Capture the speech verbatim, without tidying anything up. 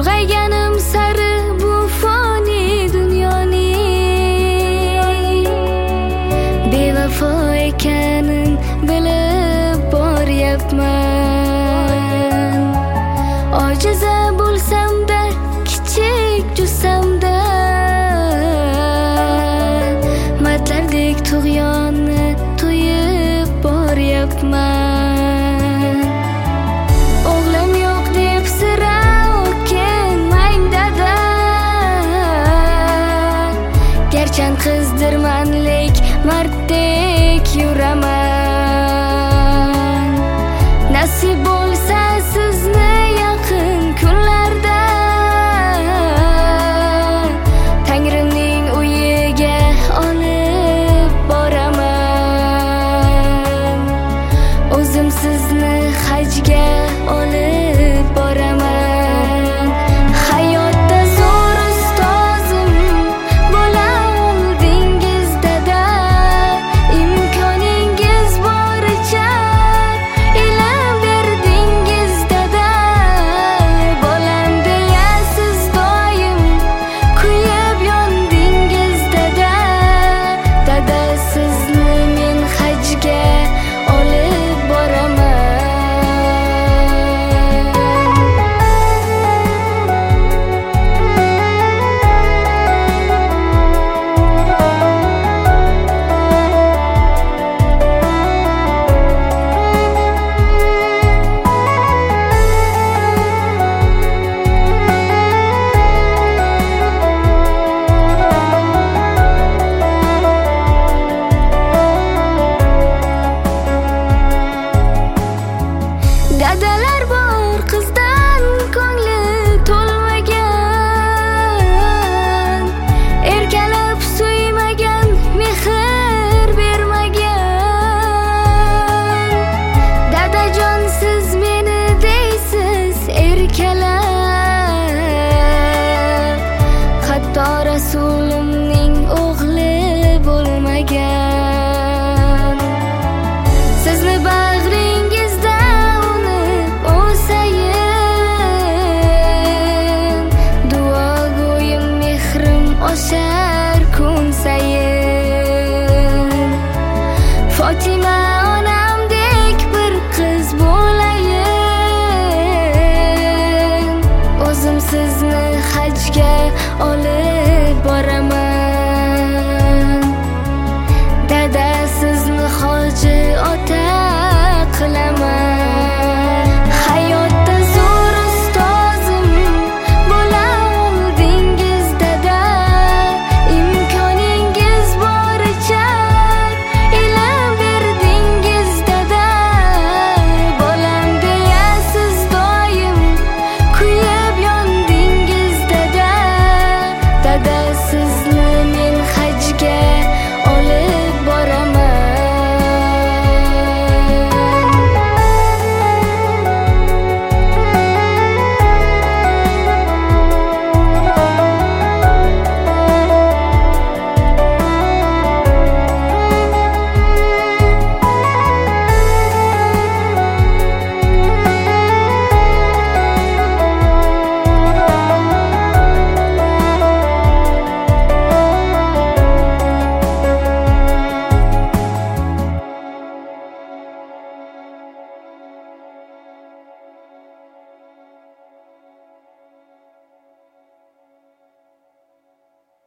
ulg'ayganim sari bu foni dunyoning bevafo ekanin bilib boryapman. Ojiza bo'lsam-da, kichik jussamda matlardek tug'yonni to'yib boryapman. O'g'lim yo'q deb sira o'kinmang dada, garchan qizdirman lek marddek yuraman. Nasib bo'lsa sizni yaqin kunlarda Tangrimning uyiga olib boraman. O'zim sizni hajga olib boraman. Hayotda zo'r ustozim bo'la oldingiz dada, imkoningiz boricha ilm berdingiz dada. Bolam deya siz doim kuyib yondingiz dada. Dada sizni men hajga olib boraman. Dadalar bor qizdan ko'ngli to'lmagan, erkalab suymagan, mehr bermagan. Dadajon siz meni deysiz erkalab, hatto Rasulimning o'g'li bo'lmagan. Sizni bag'ringizda unib o'sayin, duo go'yim mehrim oshar kun sayin. Fotima onamdek bir qiz bo'layin, o'zim sizni hajga olib boraman.